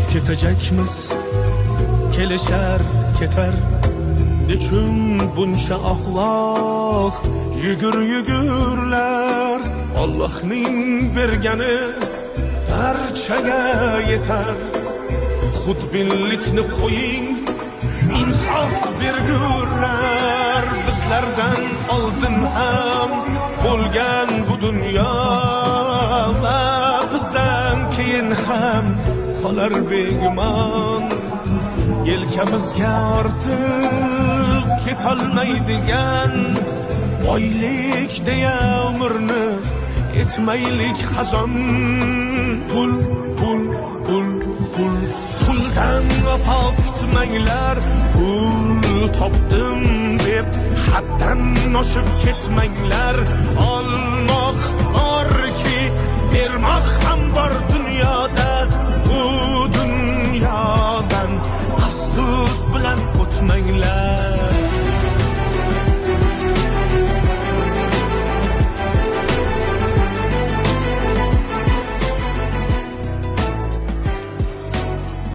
ketacakmiz, kelishar ketar. Nechun buncha axloq yugurlar, Allohning bergani barchaga yetar. Xudbinlikni qo'ying, insof bergurlar. Bizlardan oldin ham bo'lgan bu dunyo, bizdan keyin ham qolar begumon. Yelkamizga ortib ketolmaydigan boylik deya umrni etmaylik xazon. Pul, pul, pul, pul, puldan vafo kutmanglar. Pul topdim deb haddan oshib ketmanglar.